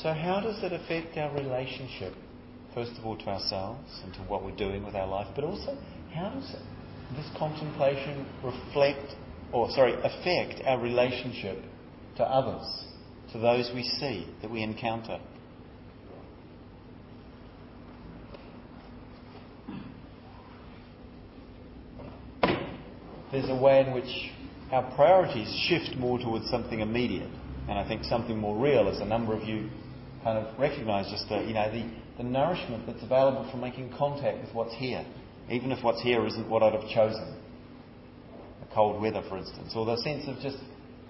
So how does it affect our relationship, first of all to ourselves and to what we're doing with our life, but also how does this contemplation affect our relationship to others, to those we see, that we encounter? There's a way in which our priorities shift more towards something immediate, and I think something more real, as a number of you kind of recognise, just the nourishment that's available from making contact with what's here, even if what's here isn't what I'd have chosen. The cold weather, for instance, or the sense of just,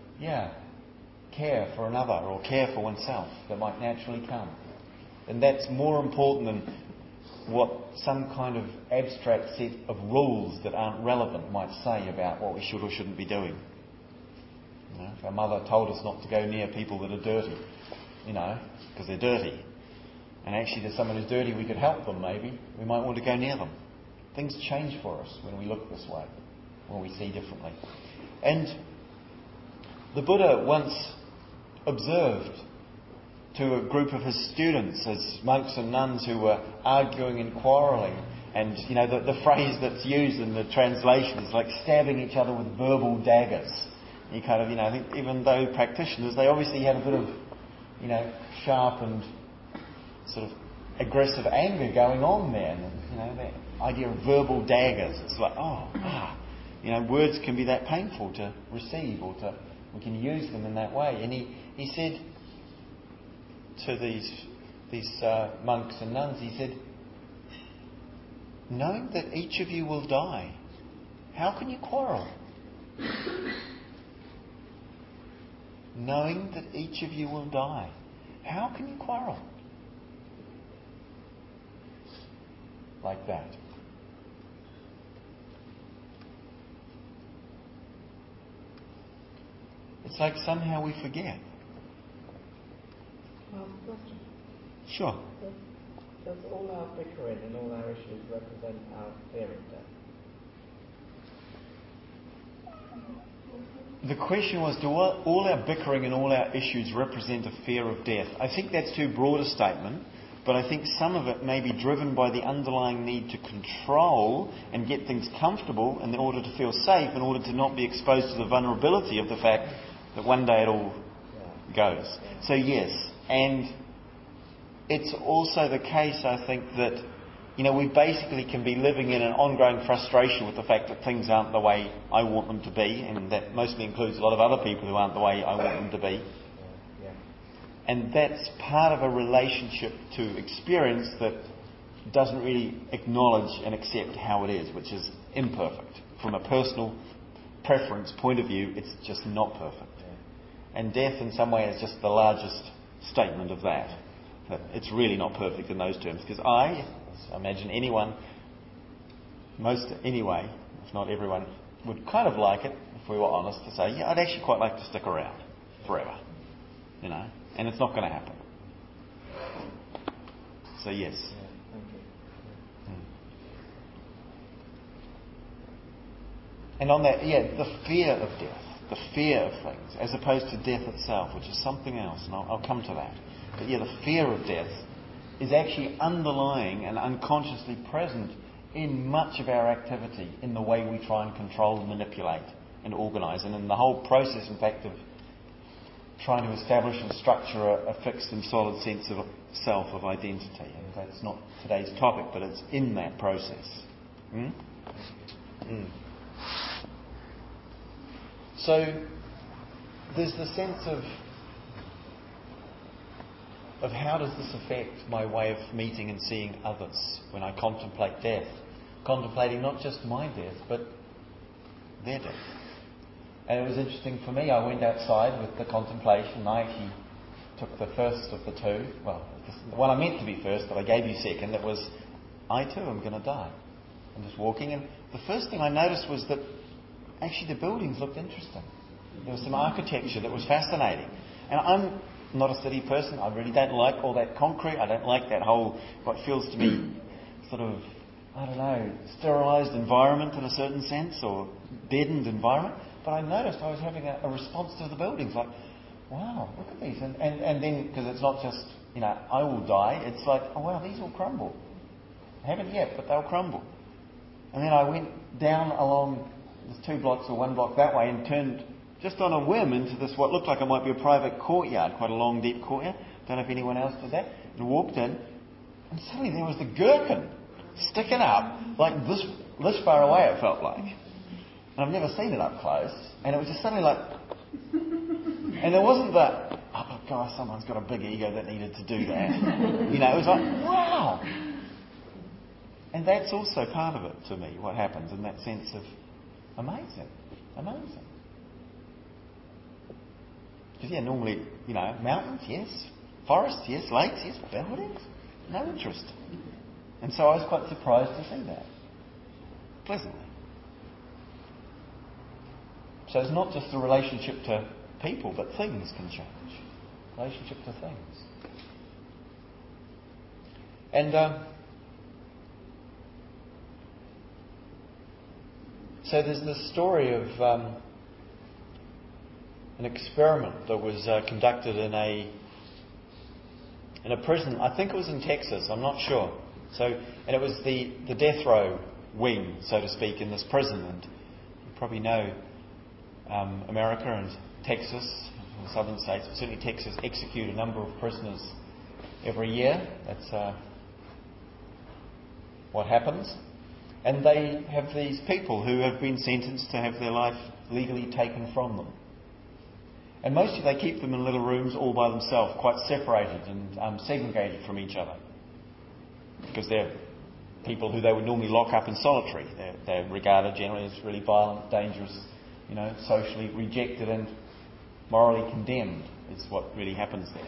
care for another or care for oneself that might naturally come. And that's more important than what some kind of abstract set of rules that aren't relevant might say about what we should or shouldn't be doing. If our mother told us not to go near people that are dirty, because they're dirty, and actually there's someone who's dirty, we could help them maybe, we might want to go near them. Things change for us when we look this way, when we see differently. And the Buddha once observed to a group of his students as monks and nuns who were arguing and quarrelling, and the phrase that's used in the translation is like stabbing each other with verbal daggers. You kind of, I think even though practitioners, they obviously had a bit of, sharp and sort of aggressive anger going on there. And, that idea of verbal daggers. It's like, words can be that painful to receive, or we can use them in that way. And he said to these monks and nuns, he said, knowing that each of you will die, how can you quarrel? Knowing that each of you will die, how can you quarrel? Like that. It's like somehow we forget. Question. Sure. Does all our bickering and all our issues represent our fear of death? The question was, do all our bickering and all our issues represent a fear of death? I think that's too broad a statement, but I think some of it may be driven by the underlying need to control and get things comfortable in order to feel safe, in order to not be exposed to the vulnerability of the fact that one day it all goes. So yes, and it's also the case, I think, that we basically can be living in an ongoing frustration with the fact that things aren't the way I want them to be, and that mostly includes a lot of other people who aren't the way I want them to be. And that's part of a relationship to experience that doesn't really acknowledge and accept how it is, which is imperfect. From a personal preference point of view, it's just not perfect. And death in some way is just the largest statement of that. That it's really not perfect in those terms, because I imagine most anyway, if not everyone, would kind of like it, if we were honest, to say, I'd actually quite like to stick around forever, and it's not going to happen. So yes. And on that, the fear of death, the fear of things, as opposed to death itself, which is something else, and I'll come to that. But the fear of death is actually underlying and unconsciously present in much of our activity, in the way we try and control and manipulate and organise, and in the whole process, in fact, of trying to establish and structure a fixed and solid sense of self, of identity. And that's not today's topic, but it's in that process. So there's the sense of how does this affect my way of meeting and seeing others when I contemplate death, contemplating not just my death but their death. And it was interesting for me. I went outside with the contemplation. I actually took the first of the two. Well, the one I meant to be first, but I gave you second. That was, I too am going to die. I'm just walking, and the first thing I noticed was that actually the buildings looked interesting. There was some architecture that was fascinating. And I'm not a city person. I really don't like all that concrete. I don't like that whole, what feels to me sort of, sterilised environment in a certain sense, or deadened environment. But I noticed I was having a response to the buildings, like, wow, look at these. And then, because it's not just, I will die, it's like, oh wow, these will crumble. I haven't yet, but they'll crumble. And then I went down along, there's 2 blocks or 1 block that way, and turned just on a whim into this, what looked like it might be a private courtyard, quite a long, deep courtyard. Don't know if anyone else did that. And walked in, and suddenly there was the gherkin sticking up, like this far away it felt like. And I've never seen it up close. And it was just suddenly like... And there wasn't the, oh gosh, someone's got a big ego that needed to do that. It was like, wow! And that's also part of it to me, what happens in that sense of amazing. Amazing. Because normally, mountains, yes. Forests, yes. Lakes, yes. Buildings, no interest. And so I was quite surprised to see that. Pleasantly. So it's not just the relationship to people, but things can change. Relationship to things. And so there's this story of an experiment that was conducted in a prison. I think it was in Texas. I'm not sure. And it was the death row wing, so to speak, in this prison. And you probably know America and Texas, the southern states, but certainly Texas, execute a number of prisoners every year. That's what happens. And they have these people who have been sentenced to have their life legally taken from them. And mostly they keep them in little rooms all by themselves, quite separated and segregated from each other. Because they're people who they would normally lock up in solitary. They're regarded generally as really violent, dangerous, socially rejected and morally condemned is what really happens there.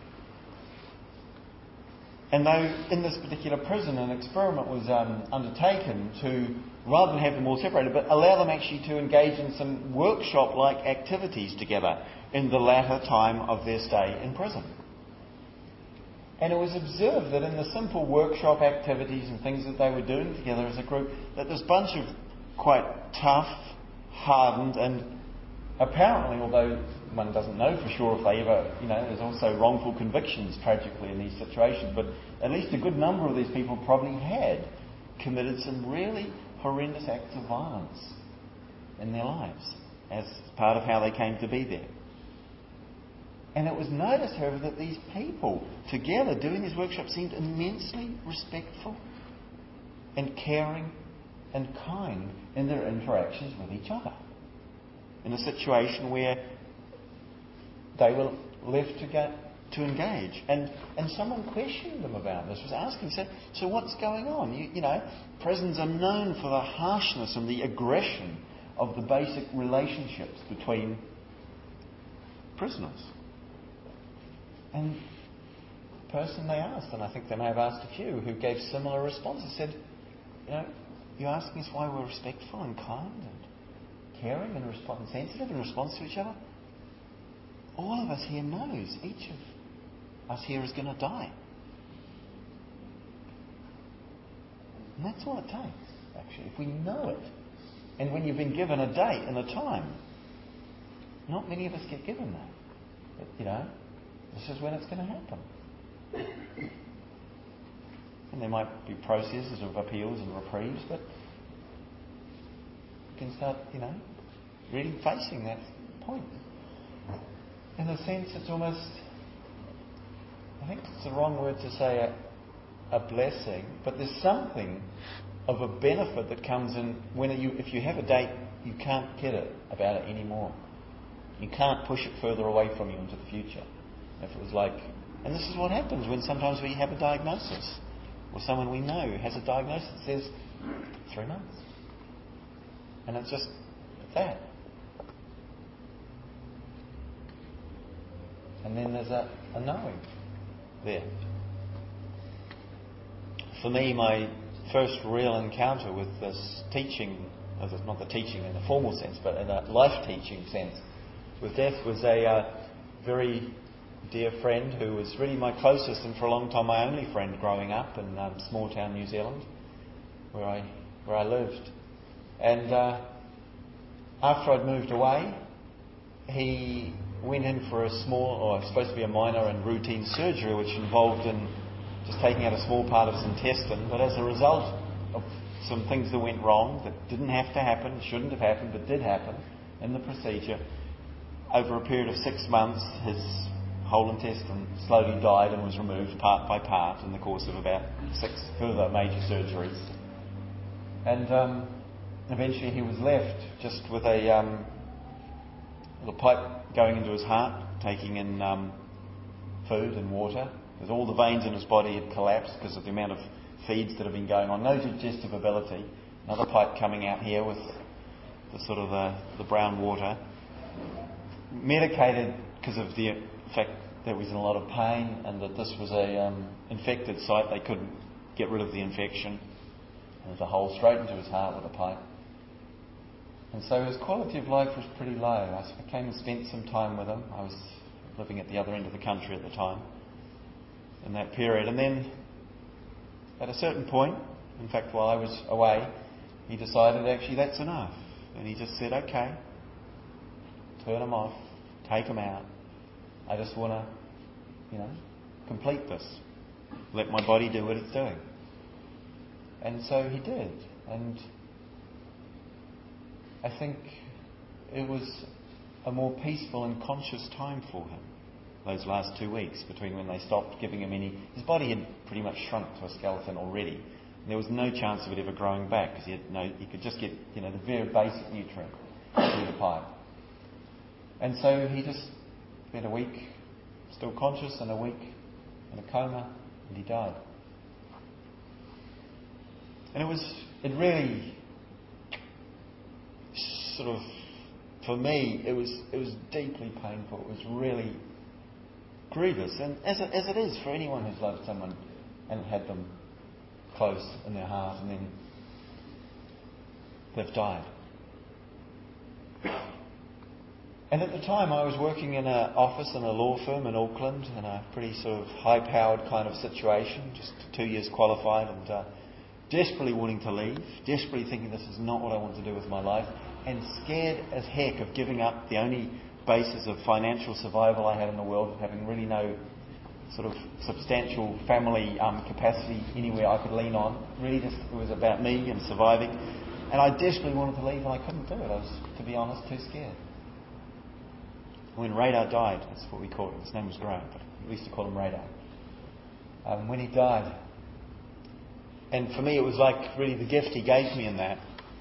And though in this particular prison an experiment was undertaken to, rather than have them all separated, but allow them actually to engage in some workshop-like activities together in the latter time of their stay in prison. And it was observed that in the simple workshop activities and things that they were doing together as a group, that this bunch of quite tough, hardened, and apparently, although one doesn't know for sure if they ever, there's also wrongful convictions tragically in these situations, but at least a good number of these people probably had committed some really horrendous acts of violence in their lives as part of how they came to be there. And it was noticed, however, that these people together doing these workshops seemed immensely respectful and caring and kind in their interactions with each other. In a situation where they were left to engage. And someone questioned them about this, was asking, said, so what's going on? Prisons are known for the harshness and the aggression of the basic relationships between prisoners. And the person they asked, and I think they may have asked a few, who gave similar responses, said, you're asking us why we're respectful and kind and caring and sensitive in response to each other? All of us here knows each of us here is going to die. And that's all it takes, actually, if we know it. And when you've been given a date and a time, not many of us get given that. But, this is when it's going to happen. And there might be processes of appeals and reprieves, but you can start, really facing that point. In a sense, it's almost, I think it's the wrong word to say a blessing, but there's something of a benefit that comes in when if you have a date, you can't kid it about it anymore. You can't push it further away from you into the future. If it was like, and this is what happens when sometimes we have a diagnosis, or someone we know has a diagnosis that says 3 months. And it's just that. And then there's a knowing there. For me, my first real encounter with this teaching, not the teaching in the formal sense, but in a life teaching sense, with death was a very dear friend who was really my closest and for a long time my only friend growing up in small town New Zealand, where I lived. And after I'd moved away, he went in for a small, or supposed to be a minor and routine surgery, which involved in just taking out a small part of his intestine. But as a result of some things that went wrong, that didn't have to happen, shouldn't have happened, but did happen in the procedure, over a period of 6 months, his whole intestine slowly died and was removed part by part in the course of about 6 further major surgeries. And eventually he was left just with a little pipe going into his heart, taking in food and water, because all the veins in his body had collapsed because of the amount of feeds that have been going on. No digestive ability. Another pipe coming out here with the sort of the brown water. Medicated because of the fact that he was in a lot of pain and that this was a infected site. They couldn't get rid of the infection. There's a hole straight into his heart with a pipe. And so his quality of life was pretty low. I came and spent some time with him. I was living at the other end of the country at the time, in that period. And then, at a certain point, in fact, while I was away, he decided actually that's enough. And he just said, okay, turn them off, take them out. I just want to, complete this. Let my body do what it's doing. And so he did. And I think it was a more peaceful and conscious time for him, those last 2 weeks, between when they stopped giving him any... His body had pretty much shrunk to a skeleton already. And there was no chance of it ever growing back, because he could just get the very basic nutrient through the pipe. And so he just spent a week still conscious and a week in a coma, and he died. And it really sort of, for me, it was deeply painful. It was really grievous, and as it is for anyone who's loved someone and had them close in their heart, and then they've died. And at the time, I was working in an office in a law firm in Auckland, in a pretty sort of high-powered kind of situation, just 2 years qualified, and desperately wanting to leave, desperately thinking this is not what I want to do with my life, and scared as heck of giving up the only basis of financial survival I had in the world, having really no sort of substantial family capacity anywhere I could lean on. Really just, it was about me and surviving. And I desperately wanted to leave, and I couldn't do it. I was, to be honest, too scared. When Radar died, that's what we called him. His name was Graham, but we used to call him Radar. When he died, and for me it was like really the gift he gave me in that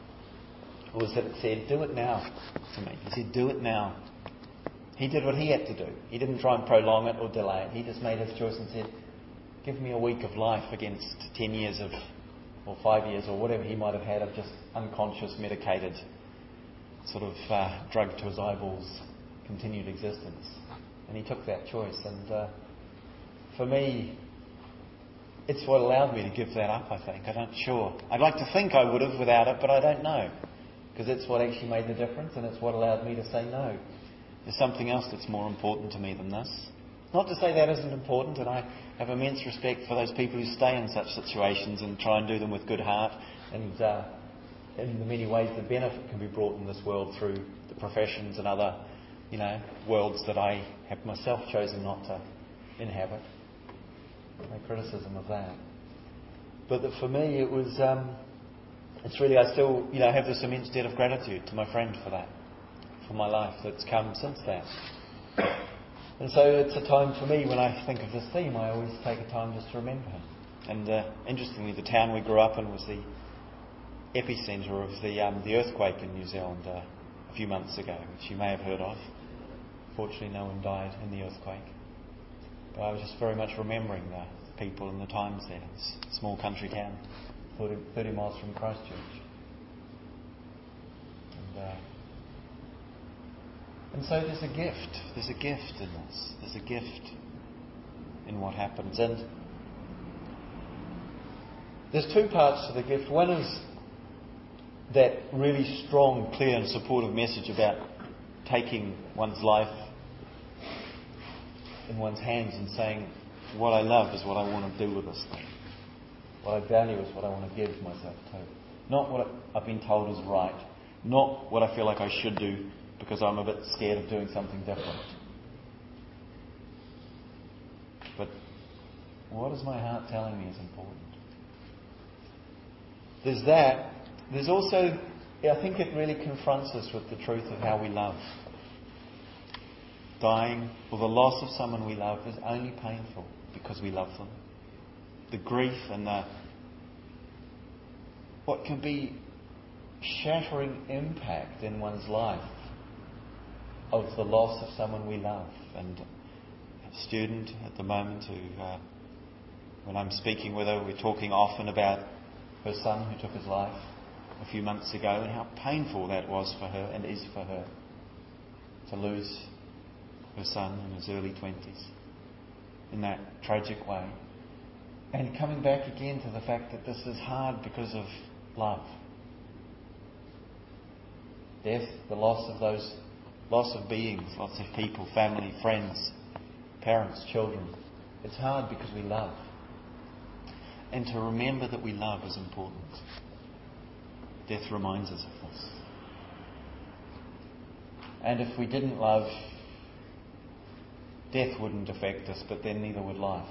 was that it said, do it now to me. He said, do it now. He did what he had to do. He didn't try and prolong it or delay it. He just made his choice and said, give me a week of life against 10 years of, or 5 years or whatever he might have had of just unconscious, medicated, sort of drug to his eyeballs, continued existence. And he took that choice. And for me, it's what allowed me to give that up, I think. I'm not sure. I'd like to think I would have without it, but I don't know. Because it's what actually made the difference, and it's what allowed me to say no. There's something else that's more important to me than this. Not to say that isn't important, and I have immense respect for those people who stay in such situations and try and do them with good heart. And in the many ways the benefit can be brought in this world through the professions and other, worlds that I have myself chosen not to inhabit. No criticism of that. But that for me it was, it's really, I still, have this immense debt of gratitude to my friend for that, for my life that's come since that. And so it's a time for me, when I think of this theme, I always take a time just to remember him. And interestingly, the town we grew up in was the epicentre of the earthquake in New Zealand a few months ago, which you may have heard of. Fortunately, no one died in the earthquake. But I was just very much remembering the people and the times there. It's a small country town, 30 miles from Christchurch. And so there's a gift. There's a gift in this. There's a gift in what happens. And there's two parts to the gift. One is that really strong, clear and supportive message about taking one's life in one's hands and saying, what I love is what I want to do with this thing. What I value is what I want to give myself to. Not what I've been told is right. Not what I feel like I should do because I'm a bit scared of doing something different. What is my heart telling me is important? There's that. There's also, I think it really confronts us with the truth of how we love. Dying or the loss of someone we love is only painful because we love them. The grief and what can be shattering impact in one's life of the loss of someone we love. And a student at the moment who, when I'm speaking with her, we're talking often about her son who took his life a few months ago and how painful that was for her and is for her to lose her son in his early 20s in that tragic way. And coming back again to the fact that this is hard because of love. Death, the loss of beings, lots of people, family, friends, parents, children. It's hard because we love. And to remember that we love is important. Death reminds us of this. And if we didn't love, death wouldn't affect us, but then neither would life.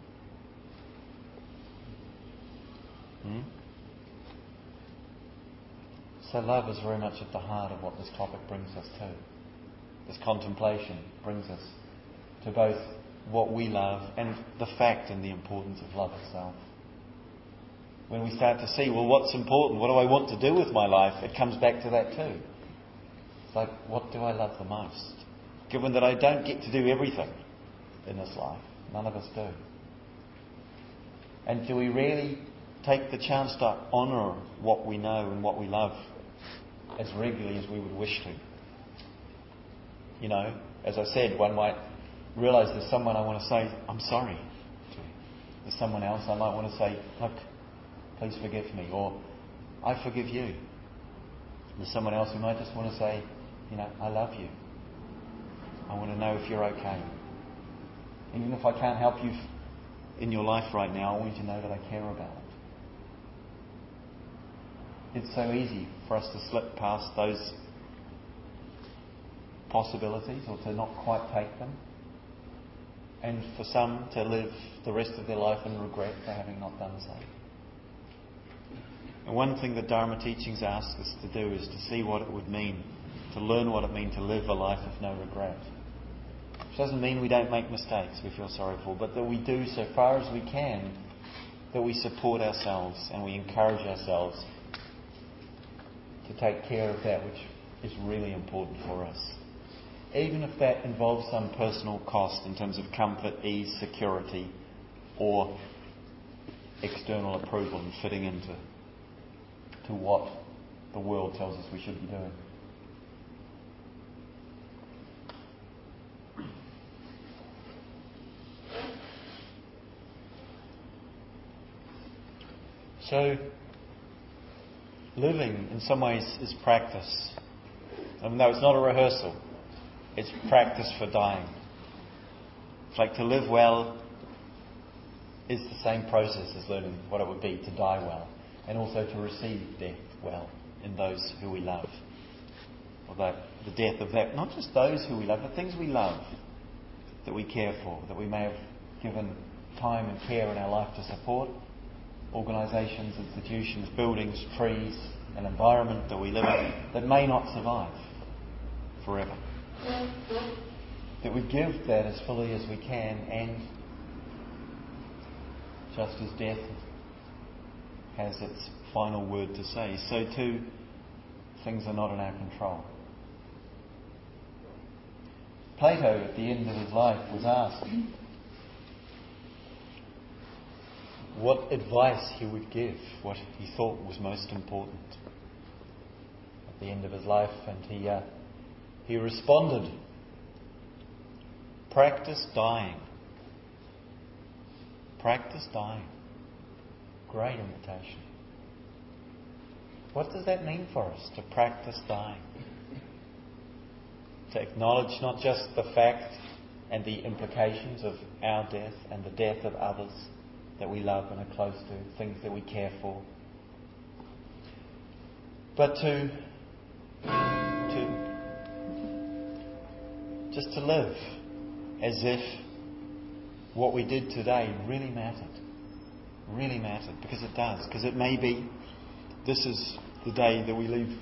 So love is very much at the heart of what this topic brings us to. This contemplation brings us to both what we love and the fact and the importance of love itself. When we start to see, well, what's important? What do I want to do with my life? It comes back to that too. It's like, what do I love the most? Given that I don't get to do everything in this life. None of us do. And do we really take the chance to honour what we know and what we love as regularly as we would wish to? You know, as I said, one might realise there's someone I want to say, I'm sorry to. There's someone else I might want to say, look, please forgive me, or I forgive you. There's someone else who might just want to say, you know, I love you. I want to know if you're okay. Even if I can't help you in your life right now, I want you to know that I care about it. It's so easy for us to slip past those possibilities or to not quite take them. And for some to live the rest of their life in regret for having not done so. And one thing that Dharma teachings ask us to do is to see what it would mean, to learn what it means to live a life of no regret. Which doesn't mean we don't make mistakes we feel sorry for, but that we do so far as we can, that we support ourselves and we encourage ourselves to take care of that which is really important for us. Even if that involves some personal cost in terms of comfort, ease, security, or external approval and fitting into what the world tells us we should be doing. So, living in some ways is practice. Even though it's not a rehearsal, it's practice for dying. It's like to live well is the same process as learning what it would be to die well, and also to receive death well in those who we love. Or the death of that, not just those who we love, but things we love, that we care for, that we may have given time and care in our life to support. Organisations, institutions, buildings, trees, an environment that we live in that may not survive forever. That we give that as fully as we can, and just as death has its final word to say, so too things are not in our control. Plato, at the end of his life, was asked what advice he would give, what he thought was most important at the end of his life, and he responded, practice dying. Practice dying. Great invitation. What does that mean for us, to practice dying? To acknowledge not just the fact and the implications of our death and the death of others that we love and are close to, things that we care for, but to just to live as if what we did today really mattered. Really mattered, because it does. Because it may be this is the day that we leave,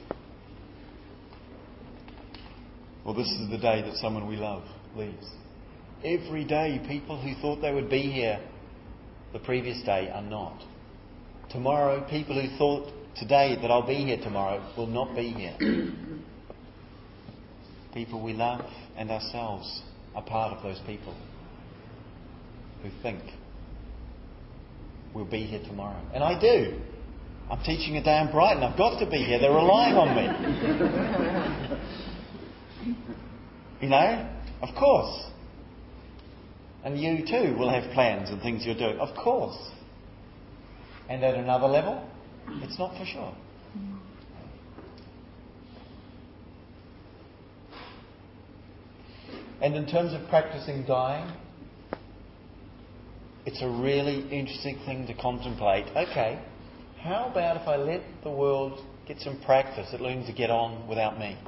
or this is the day that someone we love leaves. Every day, people who thought they would be here the previous day are not. Tomorrow, people who thought today that I'll be here tomorrow will not be here. People we love and ourselves are part of those people who think we'll be here tomorrow. And I do. I'm teaching a day in Brighton. I've got to be here. They're relying on me. You know? Of course. And you too will have plans and things you're doing. Of course. And at another level, it's not for sure. And in terms of practicing dying, it's a really interesting thing to contemplate. Okay, how about if I let the world get some practice at learning to get on without me?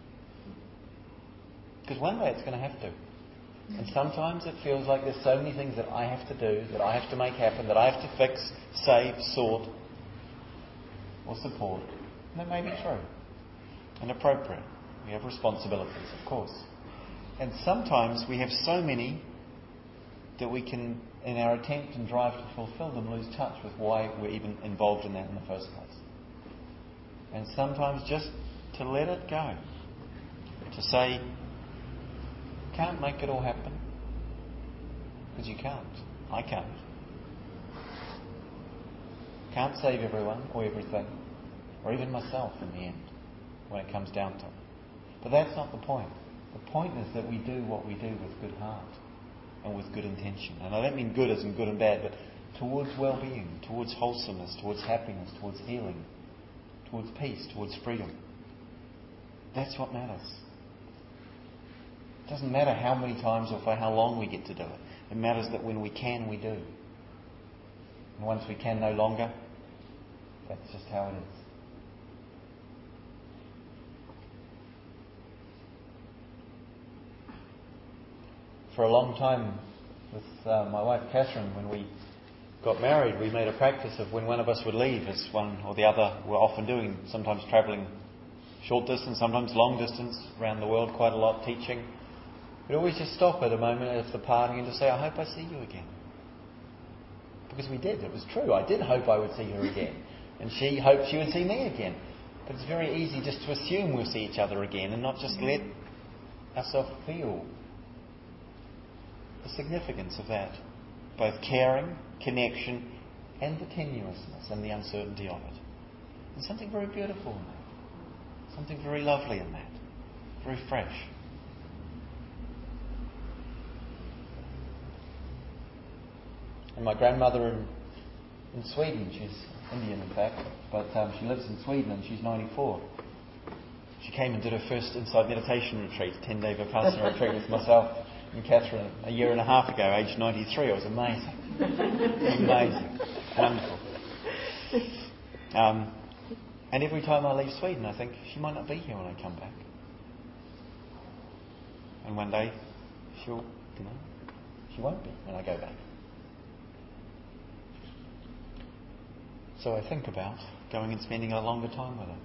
Because one day it's going to have to. And sometimes it feels like there's so many things that I have to do, that I have to make happen, that I have to fix, save, sort, or support. And that may be true and appropriate. We have responsibilities, of course. And sometimes we have so many that we can, in our attempt and drive to fulfill them, lose touch with why we're even involved in that in the first place. And sometimes just to let it go. To say, can't make it all happen. Because you can't. I can't. Can't save everyone or everything. Or even myself in the end, when it comes down to it. But that's not the point. The point is that we do what we do with good heart and with good intention. And I don't mean good as in good and bad, but towards well-being, towards wholesomeness, towards happiness, towards healing, towards peace, towards freedom. That's what matters. It doesn't matter how many times or for how long we get to do it. It matters that when we can, we do. And once we can no longer, that's just how it is. For a long time with my wife Catherine, when we got married, we made a practice of when one of us would leave, as one or the other were often doing, sometimes travelling short distance, sometimes long distance, around the world quite a lot, teaching. We'd always just stop at a moment of the parting and just say, I hope I see you again. Because we did, it was true. I did hope I would see her again. And she hoped she would see me again. But it's very easy just to assume we'll see each other again and not just let ourselves feel the significance of that. Both caring, connection, and the tenuousness and the uncertainty of it. There's something very beautiful in that. Something very lovely in that. Very fresh. And my grandmother in Sweden, she's Indian in fact, but she lives in Sweden and she's 94. She came and did her first inside meditation retreat, 10-day Vipassana retreat with myself and Catherine a year and a half ago, aged 93. It was amazing. Amazing. Wonderful. And every time I leave Sweden, I think she might not be here when I come back. And one day, she won't be when I go back. So I think about going and spending a longer time with her.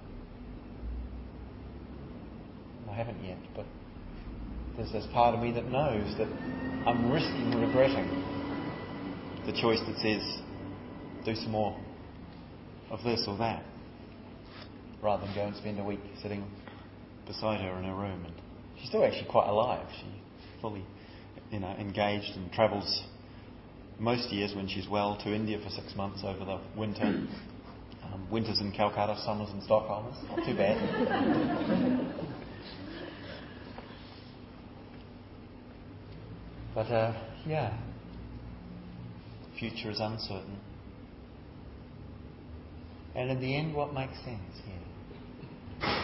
I haven't yet, but there's this part of me that knows that I'm risking regretting the choice that says, do some more of this or that, rather than go and spend a week sitting beside her in her room. And she's still actually quite alive. She's fully, engaged and travels most years when she's well to India for 6 months over the winter. Winters in Calcutta, summers in Stockholm. It's not too bad. But, the future is uncertain. And in the end, what makes sense here?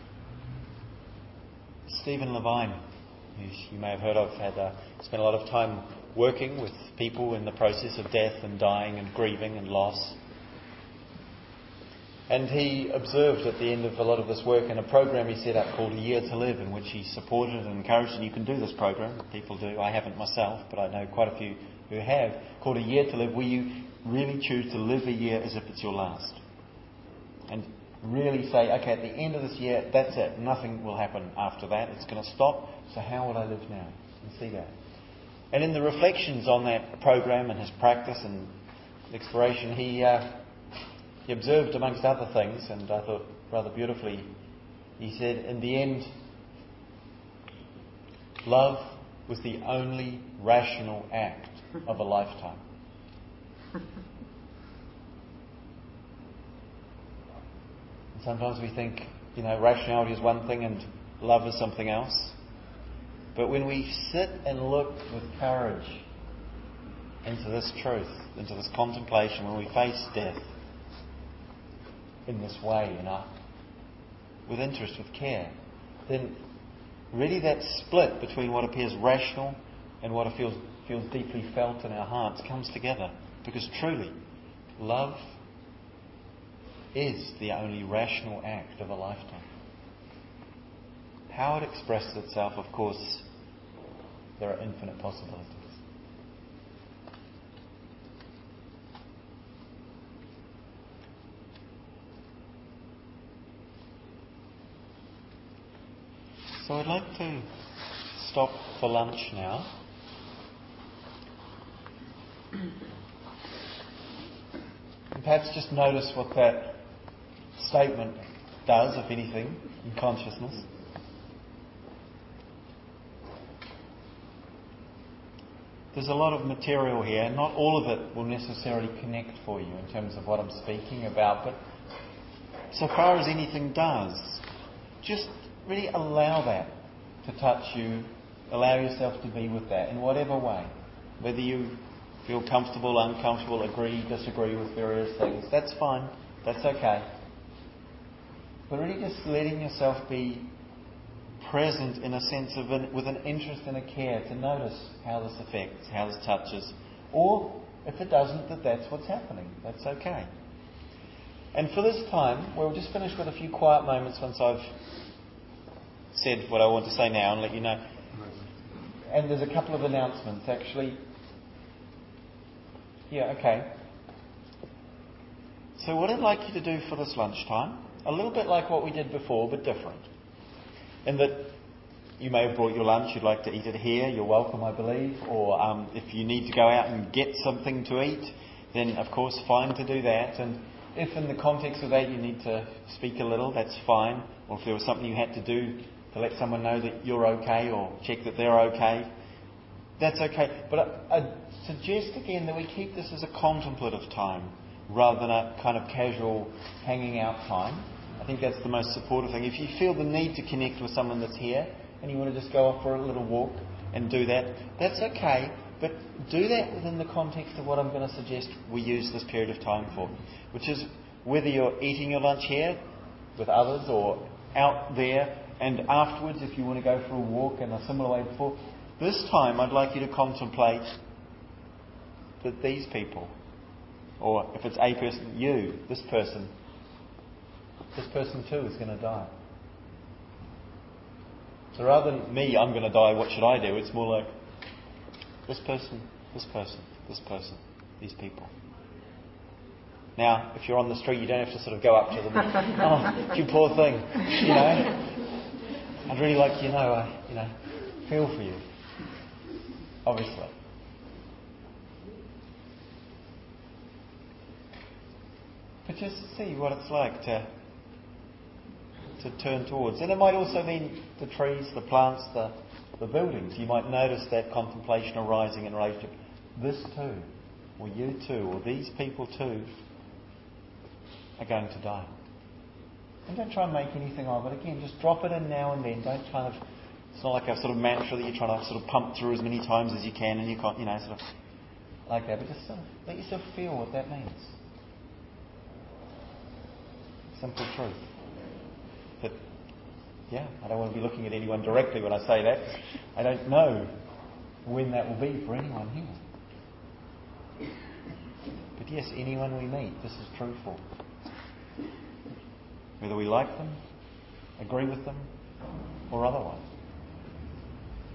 Stephen Levine, who you may have heard of, spent a lot of time working with people in the process of death and dying and grieving and loss. And he observed at the end of a lot of this work in a program he set up called A Year to Live, in which he supported and encouraged, and you can do this program, people do, I haven't myself, but I know quite a few who have, called A Year to Live, where you really choose to live a year as if it's your last. And really say, okay, at the end of this year, that's it, nothing will happen after that, it's going to stop, so how will I live now? And see that. And in the reflections on that program and his practice and exploration, he observed, amongst other things, and I thought rather beautifully, he said, in the end, love was the only rational act of a lifetime. And sometimes we think, rationality is one thing and love is something else. But when we sit and look with courage into this truth, into this contemplation, when we face death, in this way, with interest, with care, then really that split between what appears rational and what feels deeply felt in our hearts comes together. Because truly, love is the only rational act of a lifetime. How it expresses itself, of course, there are infinite possibilities. So I'd like to stop for lunch now. And perhaps just notice what that statement does, if anything, in consciousness. There's a lot of material here, and not all of it will necessarily connect for you in terms of what I'm speaking about, but so far as anything does, just really allow that to touch you, allow yourself to be with that in whatever way. Whether you feel comfortable, uncomfortable, agree, disagree with various things, that's fine, that's okay. But really just letting yourself be present in a sense of with an interest and a care to notice how this affects, how this touches, or if it doesn't, that's what's happening. That's okay. And for this time, we'll just finish with a few quiet moments once I've said what I want to say now and let you know. And there's a couple of announcements actually. Yeah, okay. So what I'd like you to do for this lunchtime, a little bit like what we did before, but different. In that you may have brought your lunch, you'd like to eat it here, you're welcome, I believe. Or if you need to go out and get something to eat, then of course fine to do that. And if in the context of that you need to speak a little, that's fine. Or if there was something you had to do to let someone know that you're okay or check that they're okay, that's okay. But I suggest again that we keep this as a contemplative time rather than a kind of casual hanging out time. I think that's the most supportive thing. If you feel the need to connect with someone that's here and you want to just go off for a little walk and do that, that's okay. But do that within the context of what I'm going to suggest we use this period of time for, which is whether you're eating your lunch here with others or out there, and afterwards if you want to go for a walk in a similar way before. This time I'd like you to contemplate that these people, or if it's a person, you, this person too is going to die. So rather than me, I'm going to die, what should I do? It's more like this person, these people. Now, if you're on the street, you don't have to sort of go up to them and, oh, you poor thing, I'd really like I feel for you, obviously. But just see what it's like to turn towards. And it might also mean the trees, the plants, the buildings. You might notice that contemplation arising in relationship. This too, or you too, or these people too are going to die. And don't try and make anything of it. Again, just drop it in now and then. Don't try to... It's not like a sort of mantra that you're trying to sort of pump through as many times as you can and you can't, sort of like that. But just sort of let yourself feel what that means. Simple truth. But, I don't want to be looking at anyone directly when I say that. I don't know when that will be for anyone here. But yes, anyone we meet, this is true for. whether we like them, agree with them, or otherwise.